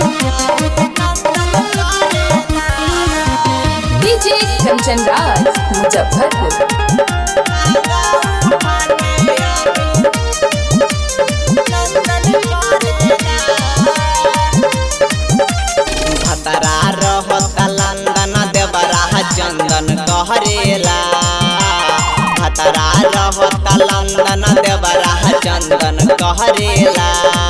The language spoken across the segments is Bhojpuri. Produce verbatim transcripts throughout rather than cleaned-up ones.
डीजे कंचन राज मुजफ्फरपुर। भतरा रहत लंदन देवरा चंदन कहरेला। भतरा रहत लंदन देवरा चंदन कहरेला।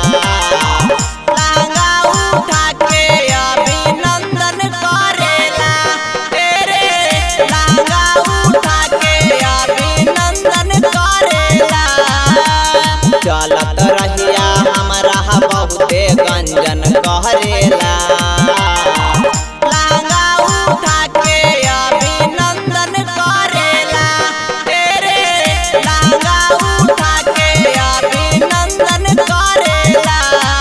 लहंगा उठा के अभिनंदन करेला। तेरे लहंगा उठा के अभिनंदन करेला। चलत रहिया हमरा बहुते गंजन कहरेला। लहंगा उठा के अभिनंदन करेला। तेरे लहंगा उठा के अभिनंदन करेला।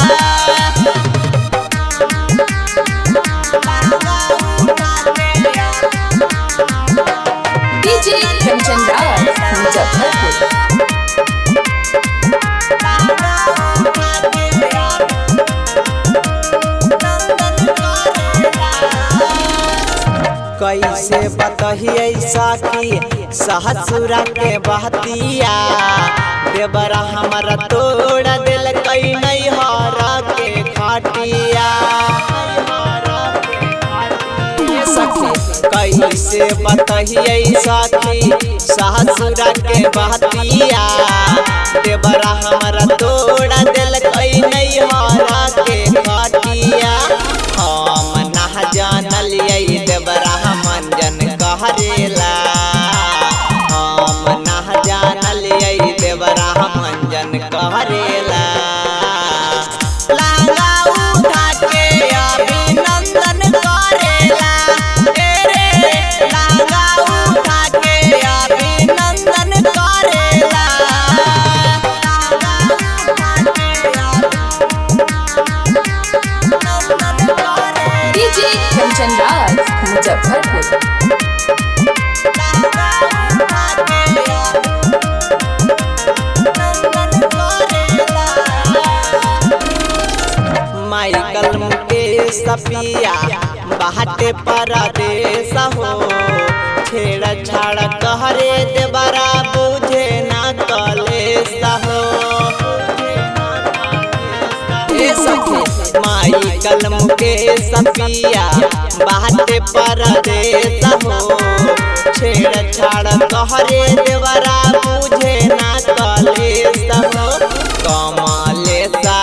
डीजे कंचन राज मुजफ्फरपुर। कैसे बतहिए सखी सहसुरा के बहतिया। देवरा हमारा तोड़ दिल कई नहीं हरा के खाटिया। सखी कैसे बतहिए सखी सहसुरा के बहतिया। देवरा हमारा तोड़ दिल कई नहीं हरा के खाटिया। हम ना जानलिए देवरा मंजन कहरेला। हम ना जानलिए देवरा मंजन कहरेला। लहंगा उठा के अभिनंदन करेला। तेरे लहंगा उठा के अभिनंदन करेला। डीजे कंचन राज मुजफ्फरपुर। माइकल मुकेश सपिया बाहटे परदेस हो। छेड़ छाड़ कहरे देवरा बुझे ना कलेस हो। माइकल मुकेश सपिया बाहटे परदेस हो। छेड़ छाड़ कहरे देवरा बुझे ना कलेस हो। कमलेसा